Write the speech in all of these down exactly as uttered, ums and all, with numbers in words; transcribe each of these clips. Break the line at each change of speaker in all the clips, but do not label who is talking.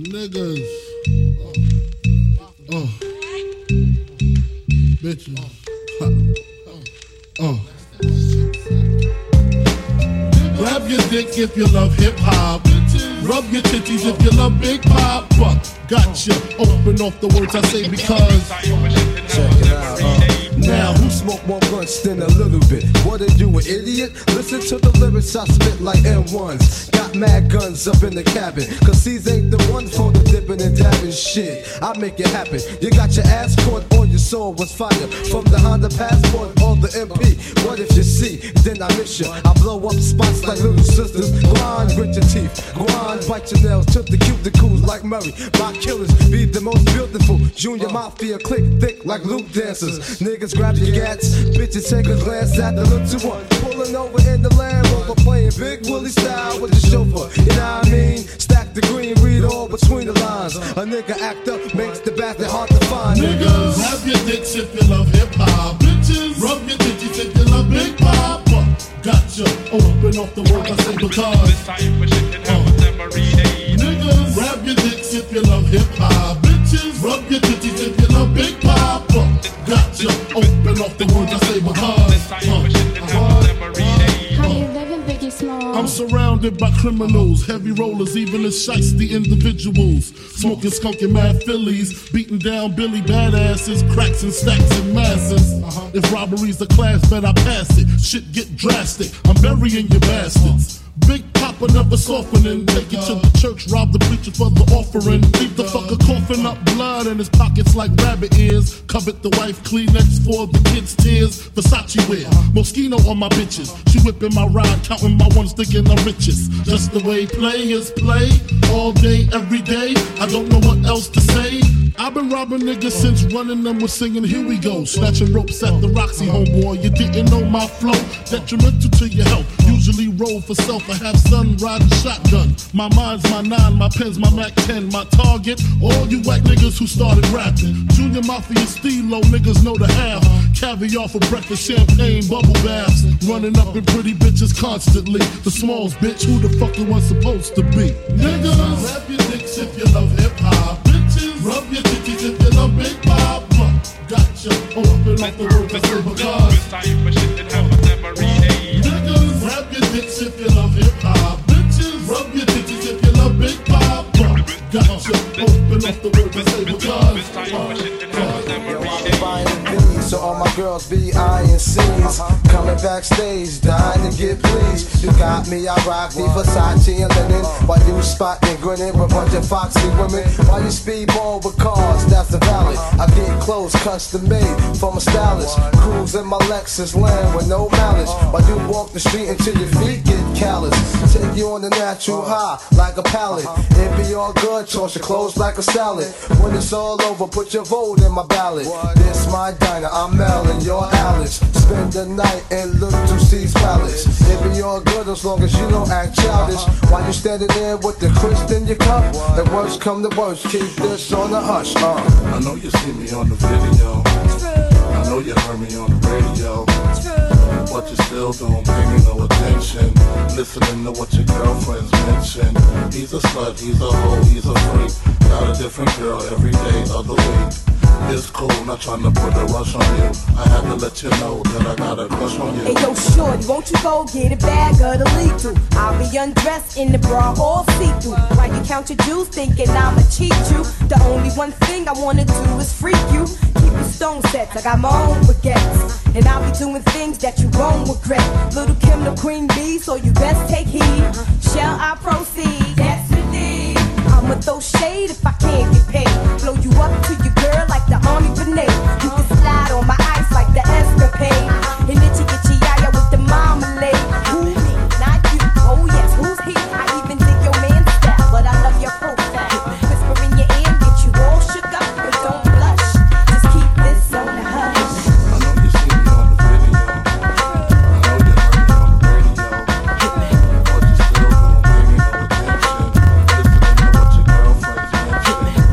Niggas. Oh. Bitches. Oh. Grab your dick if you love hip hop. Rub your titties if you love Big Papa. Gotcha. Open off the words I say because.
Check it out. Uh. Now, who smoke more blunts than a little bit? What are you, an idiot? Listen to the lyrics I spit like M ones. Got mad guns up in the cabin, cause these ain't the ones for the dipping and dabbing shit. I make it happen. You got your ass caught on your soul was fire. From the Honda Passport or the M P. What if you see, then I miss you. I blow up spots like little sisters. Grind with your teeth. Grind, bite your nails. Took the cuticles like Murray. My killers be the most beautiful. Junior Mafia click thick like loop dancers. Niggas grab your gats, bitches take a glance at the little one. Pulling over in the Land Rover, playing Big Willie style with the chauffeur. You know what I mean? Stack the green, read all between the lines. A nigga act up, makes the bastard hard to find.
Niggas, grab your dicks if you love hip hop. Bitches, rub your titties if you love Big Papa. Gotcha. Open off the words I say because. Uh. Niggas, grab your dicks if you love hip hop. Bitches, rub your titties if you love Big Papa. Gotcha. Open off the words I say because. Uh. Uh. I'm surrounded by criminals, heavy rollers, even the shiesty individuals. Smoking skunk and mad fillies, beating down Billy badasses, cracks and stacks and masses. Uh-huh. If robbery's a class, bet I pass it. Shit get drastic, I'm burying your bastards. Big Papa never softening. Take it to the church, rob the preacher for the offering. Leave the fucker coughing up blood in his pockets like rabbit ears. Covet the wife, Kleenex for the kids' tears. Versace wear, Moschino on my bitches. She whipping my ride, counting my ones, thinking I'm richest. Just the way players play, all day, every day. I don't know what else to say. I've been robbing niggas since running them was singing Here We Go. Snatching ropes at the Roxy, homeboy. You didn't know my flow, detrimental to your health. Usually roll for self, I have son riding shotgun. My mind's my nine, my pen's my Mac ten. My target, all you white niggas who started rapping. Junior Mafia, Stilo, niggas know the half. Caviar for breakfast, champagne, bubble baths. Running up in pretty bitches constantly. The smalls, bitch, who the fuck you was supposed to be? Niggas, rap your dicks if you love hip hop. Bitches, rub your titties if you love Big Papa. Gotcha, open up the world and say because. Niggas, rap your dicks if you love hip hop. Bitches, rub your titties if you love Big Papa. Gotcha, open up the world and say because.
So all my girls be I N Cs coming backstage, dying to get pleased. You got me, I rock the Versace and linen. While you spotting, grinning with a bunch of foxy women. While you speedball with cars, that's the valley. I get clothes custom made from a stylist. Cruise in my Lexus land with no malice. While you walk the street until your feet get callous. Take you on the natural high like a pallet. It be all good, toss your clothes like a salad. When it's all over, put your vote in my ballot. This my diner, I'm Mel and your Alice. Spend the night and look to C's palace. It be all good as long as you don't act childish. While you standing there with the crisp in your cup, the worst come to worst, keep this on the hush. Uh.
I know you see me on the video. I know you heard me on the radio. But you still don't pay me no attention. Listening to what your girlfriends mention. He's a slut, he's a hoe, he's a freak. Got a different girl every day of the week. It's cool, not trying to put a rush on you. I had to let you know that I got a crush on you.
Hey yo, shorty, won't you go get a bag of the lethal? I'll be undressed in the bra all see-through. While you count your jewels, thinking I'ma cheat you. The only one thing I wanna do is freak you. Keep your stone sets, I got my own baguettes. And I'll be doing things that you won't regret. Little Kim the queen bee, so you best take heed. Shall I proceed? Yes, indeed. I'ma throw shade if I can't get paid. Blow you up to your girl like the army grenade. You can slide on my ice like the escapade. And itchy itchy yaya with the marmalade. Who me? Not you. Oh yes, who's he? I even dig your man's style, but I love your profile. Whisper in your ear, get you all shook up, but don't blush. Just keep this on the hush.
I know you see me on the video. I know you heard me on the radio. But you still don't pay me no attention. Listening to what your girlfriends mention.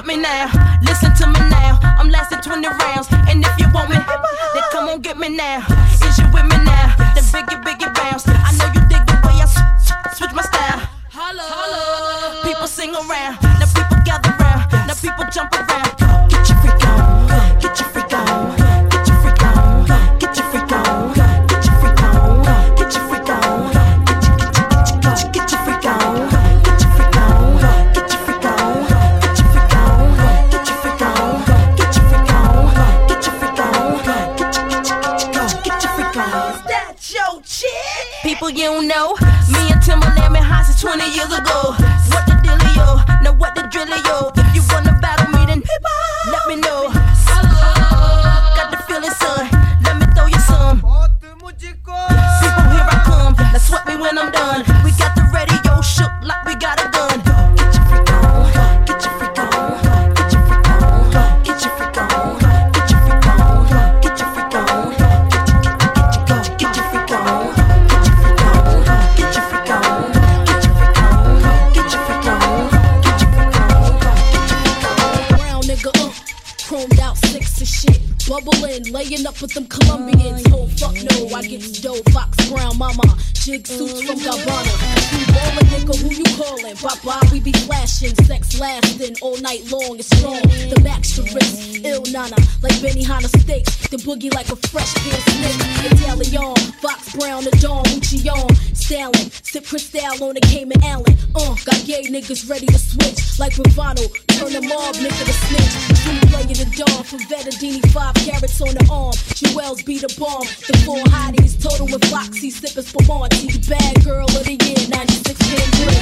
me now. Listen to me now. I'm lasting twenty rounds. And if you want me, then come on get me now. Is you with me now? Then biggie, biggie bounce. I know you dig the way I s- switch my style. Holla, holla. People sing around. Now people gather round. Now people jump around. Get your freak on. Get your freak on. Get your freak on. Get your freak on. Get your freak on. Get your freak on. Get your freak on. Get your freak on. Get your freak on. Get your freak on. Get your freak on. Get your freak on. Get your freak on. Get your freak on. Is that your chick? People you don't know. Me and Timberland been high since twenty years ago. What the dealio? Know what the drillio? If you wanna battle me, then let me know. Got the feeling, son. Let me throw you some. People, here I come. Now sweat me when I'm done. We got the radio shook like we got a gun. Get your freak on. Get your freak on. Get your freak on. Get your freak on. Get your freak on. Get your freak on. Get your freak on. Get your freak on. Get your freak on. Get your freak on. Get your freak on. Get your freak on.
Brown nigga, uh, chromed out six of shit. Bubbling, laying up with them Colombians. Oh, fuck no, I get dough, Fox Brown, mama. Jig suits from Gabbana. You ballin', nigga, who you callin'? Bye-bye, we be flashing. Sex lasting all night long, it's strong. The max to wrist, ill nana. Like Benihana steaks. The boogie like a fresh pair of snakes. Italian, Fox Brown, the Dawn, Gucci on. Stalin, sip Cristal on the Cayman Allen. Uh, got gay niggas ready to switch. Like Bravano, turn the mob, nigga to snitch. True player the dawn, from Vettadini, five carats on the arm. Jewels be the bomb. The four hotties, total with Foxy, sippin' Spumante. The bad girl of the year, ninety-six Ken Grill.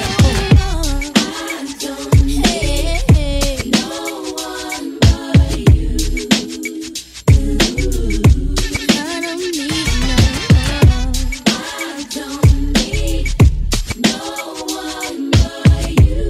I don't need no one but you. I don't need no one. I don't need no one but you.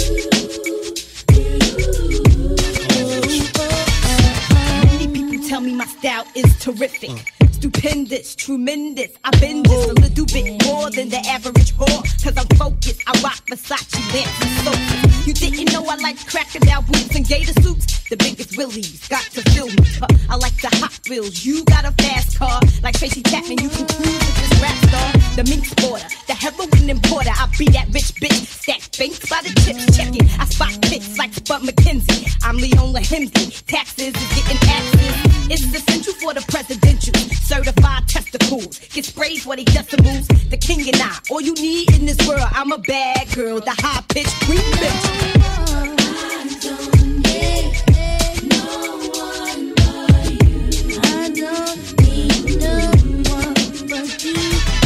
Many people tell me my style is terrific. Stupendous, tremendous. I've been this a little bit more than the average whore. Cause I'm focused. I rock Versace pants and sofas. You didn't know I like crocodile boots and gator suits? The biggest willies got to fill me. Huh, I like the Hot Wheels. You got a fast car. Like Tracy Chapman, you can cruise with this rap star. The mink sporter, the heroin importer. I be that rich bitch. Stack banks by the chips. Check it. I spot pits like Spud McKenzie. I'm Leona Hemsley. Taxes is getting taxes. It's essential for the presidential. Certified testicles. Get sprayed for they decimals. The king and I. All you need in this world. I'm a bad girl. The high pitched queen bitch.
I don't need no one but you. I don't need no one but you.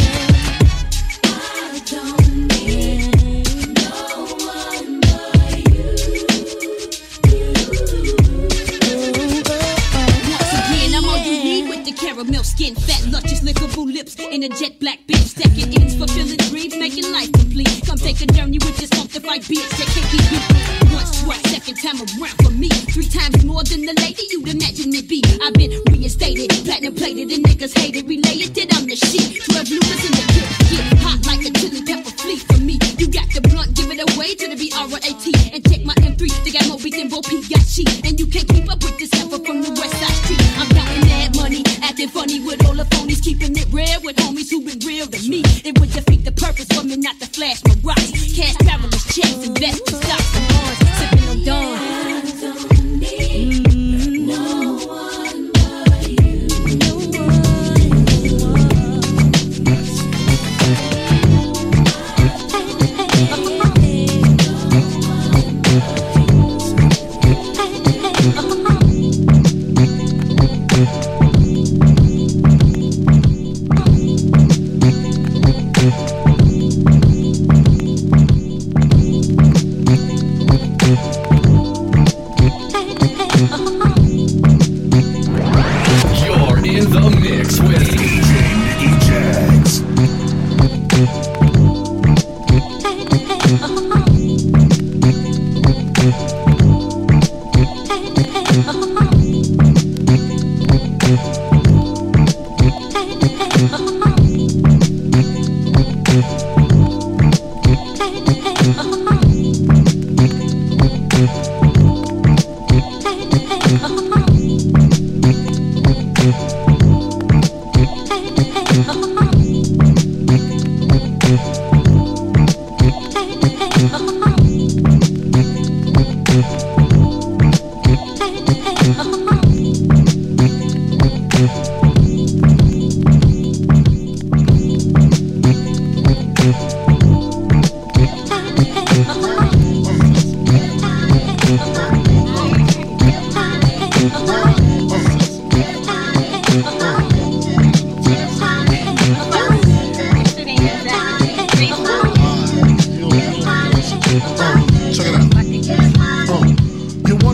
I don't need no one but you.
Once again, I'm all you need with the caramel skin, fat, luscious, lickable lips, and a jet black bitch. Stacking ends, fulfilling dreams, making life complete. Come take a journey with this funkified bitch that can't be beat. Once, twice, second time around for me. Three times more than the lady you'd imagine me be. I've been reinstated, platinum plated, and niggas hated. Related that I'm the shit. Twelve bloomers in the dip, get hot like a chili pepper fleet for me. You got the blunt, give it away to the B R A T. And check my M three, they got more beat than Bo P got she. And you can't keep up with this heifer from the West Side Street. I'm counting that money, acting funny with all the phonies, keeping it real with homies who been real to me. It would defeat the purpose for me not to flash my rocks. Cash travelers, checks, investment stocks and bonds, sipping on Dawn.
I don't need no one but you. No
You're in the mix with D J Nicky Jagz.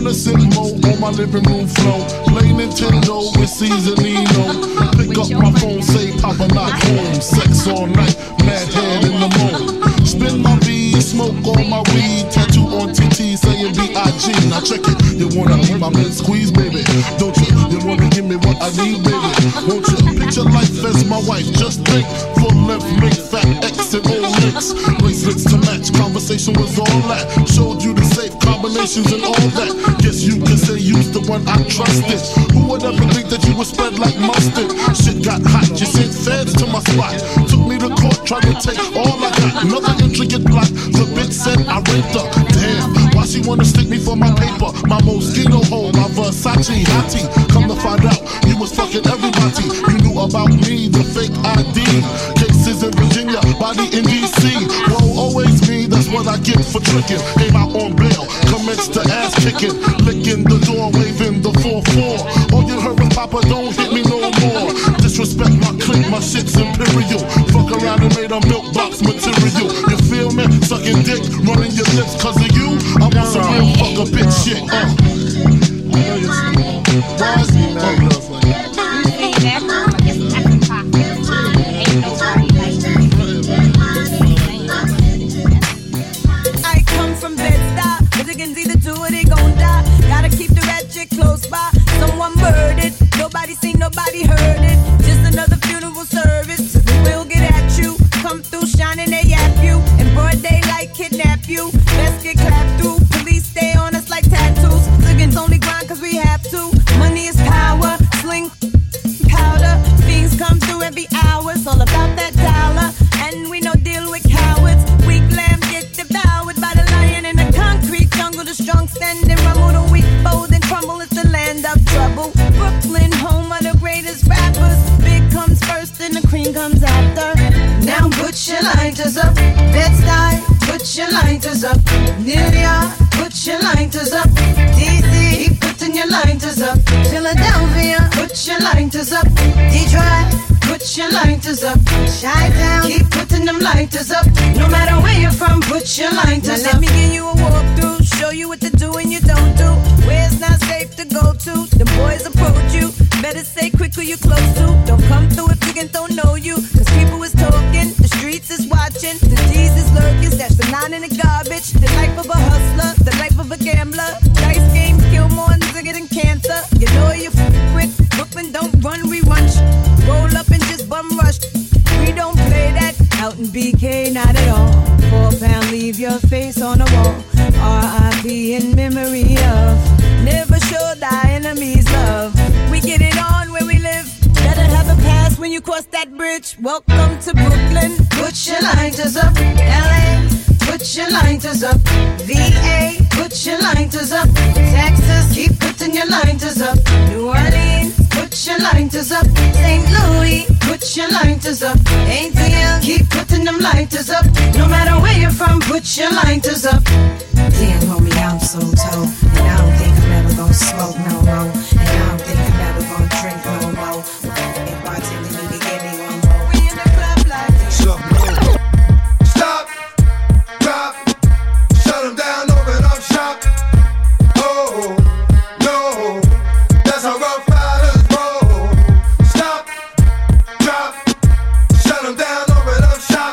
wanna sit low on my living room floor, play Nintendo with Seasonino. Pick up my phone, say Papa not home. Sex all night, mad head in the moon. Spin my V, smoke on my weed. Tattoo on T T saying B I G. Now check it, you wanna be my mid squeeze, baby? Don't you? You wanna give me what I need, baby? Won't you? Picture life as my wife. Just think, full length, make fat X and old licks. Bracelets to match, conversation was all that. Showed you the safe combinations and all that. Guess you could say you's the one I trusted. Who would ever think that you would spread like mustard? Shit got hot, you sent feds to my spot. Took me to court, tried to take all I got. Another intricate block, the bitch said I raped her. Damn, why she wanna stick me for my paper? My Moschino hole, my Versace hottie. Come to find out, you was fucking everybody. You knew about me, the fake I D. Cases in Virginia, body in D C. Whoa, always me, that's what I get for tricking. Came out on bail, commenced to ass kicking. Licking the door, waving the four four. All you heard was Papa, don't hit me no more. Disrespect my clique, my shit's imperial. Fuck around and made a milk box material. You feel me? Sucking dick, running your lips cause of you. I want some real fuck a bitch shit, uh. I know you're small. Why is he mad at us like that?
I come from Bed-Stuy, Michigan's either do or they gon' die. Gotta keep the ratchet close by. Someone murdered, nobody seen, nobody heard it. Just another funeral service. We'll get at you. Come through shining, they yap you. In broad daylight, kidnap you. Let's get clapped through. Police stay on us like tattoos. Liggins only grind cause we have to. Money is power. Sling powder. Fiends come through every hour. It's all about that dollar. And we no deal with cowards. Weak lambs get devoured by the lion in the concrete jungle. The strong stand and rumble. The weak fold and crumble. It's the land of trouble. Brooklyn, home of the greatest rappers. Big comes first and the cream comes after. Now put your lighters up. Bed-Stuy, put your lighters up. New York, put your lighters up. D C, keep putting your lighters up. Philadelphia, put your lighters up. Detroit, put your lighters up. Chi-Town, keep putting them lighters up. No matter where you're from, put your lighters now up. Let me give you a walkthrough, show you what to do and you don't do. Where it's not safe to go to, the boys approach you. Better stay quick who you close to. Don't come through if you don't know you. Cause people is talking, the streets is watching. The D's is lurking, that's the nine in the garbage. The life of a hustler, the life of a gambler. Dice games kill more nigga than cancer. You know you f*** with Brooklyn, don't run, we run sh- roll up and just bum rush. We don't play that out in B K, not at all. Four pound, leave your face on the wall. R I P in memory of. Never show thy enemies love. We get it on where we live. Better have a pass when you cross that bridge. Welcome to Brooklyn. Put your lighters up. L A, put your lighters up. V A, put your lighters up. Texas, keep putting your lighters up. New Orleans, put your lighters up. Saint Louis, put your lighters up. A T L, keep putting them lighters up. No matter where you're from, put your lighters up. Damn, homie, I'm so told. And I don't think I'm ever gonna smoke no more. And I don't think I'm ever gonna drink no more. If bartender need to give me one more. We in the club like this.
Stop, drop, shut them down, open up shop. Oh, no, that's how Rough Riders roll. Stop, drop, shut them down, open up shop.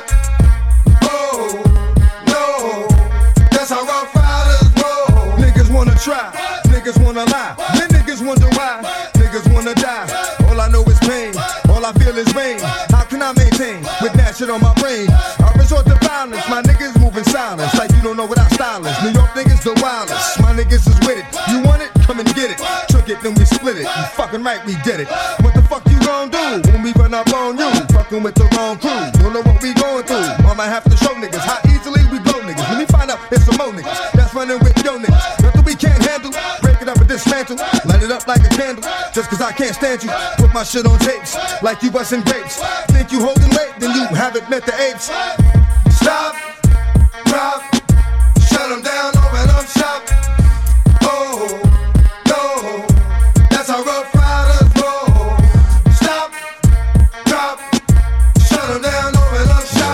Oh, no, that's how Rough Riders roll. Niggas wanna try, niggas wanna lie, then niggas wonder why, niggas wanna die. All I know is pain, all I feel is rain. How can I maintain with that shit on my brain? I resort to violence, my niggas moving silence like you don't know what I style is. New York niggas the wildest, my niggas is with it. You want it? Come and get it. Took it, then we split it. You fucking right, we did it. What the fuck you gon' do when we run up on you? Fucking with the wrong crew, don't know what we going through. I'ma have to show niggas how easily we blow niggas. Let me find out it's some more niggas that's running with yo niggas. Nothing we can't handle, break it up and dismantle. Light it up like a candle, just cause I can't stand you. Put my shit on tapes, like you bustin' grapes. Think you holding weight, then you haven't met the apes. Stop, drop, shut them down.